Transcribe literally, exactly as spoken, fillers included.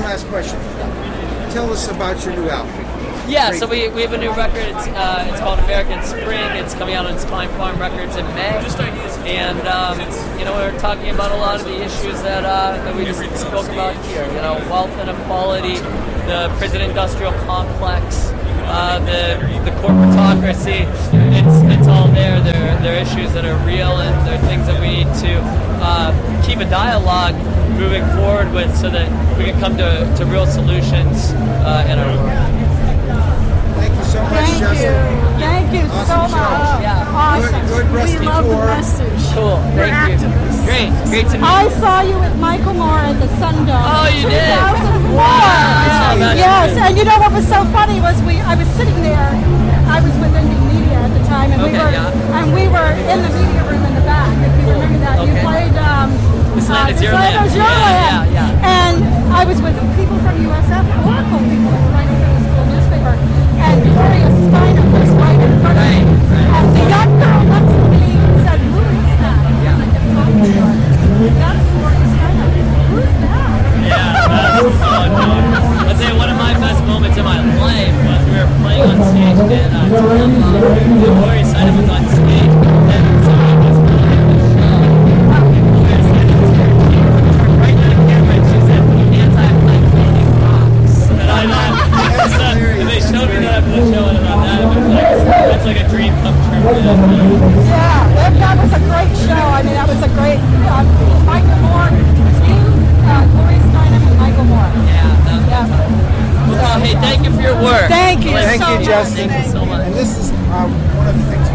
last question. Tell us about your new album. Yeah, so we, we have a new record. It's uh, it's called American Spring. It's coming out on Spine Farm Records in May. And um, you know, we're talking about a lot of the issues that uh, that we just spoke about here. You know, wealth inequality, the prison-industrial complex, uh, the the corporatocracy. It's it's all there. There there are issues that are real, and there are things that we need to uh, keep a dialogue moving forward with, so that we can come to, to real solutions uh, in our world. Thank you so much, Thank Justin. you. Thank you Awesome so show. much. Yeah. Awesome. Good, good Rusty we love tour. the message. Cool. We're Thank you. activists. Great. Great to meet I you. saw you with Michael Moore at the Sundome. Oh, you two did? thousand four. I saw that. Yes, and you know what was so funny was we I was sitting there. I was with Indie Media at the time, and we Okay, were yeah. and we were in the media room in the back. If you remember that, you Okay. played. Um, This Land uh, Is Your This Land. Is Your Yeah, Land. yeah, yeah. And I was with people from U S F, Oracle people who were writing for the school newspaper, and Gloria Steinem was right in front of me. Right, right. And the young girl next to me said, "Who is that?" Yeah. I said, "That's Gloria Steinem." Who's that? Yeah, that's, oh, no. I'd say one of my best moments in my life was we were playing on stage and uh, Gloria Steinem was on stage, and somebody was filming the show. And Gloria Steinem was here. She turned right to the camera and she said, "Anti-black fucking rocks." And I thought, so, and they showed me that after the show, and I thought that was like, that's like a dream come true. Yeah, that, that was a great show. I mean, that was a great. Uh, Michael Moore, you, uh, Gloria Steinem, and Michael Moore. Yeah, that was Yeah. Well, hey, thank you for your work. Thank you Like, Thank so you, much. Justin. Thank you so much. And this is uh, one of the things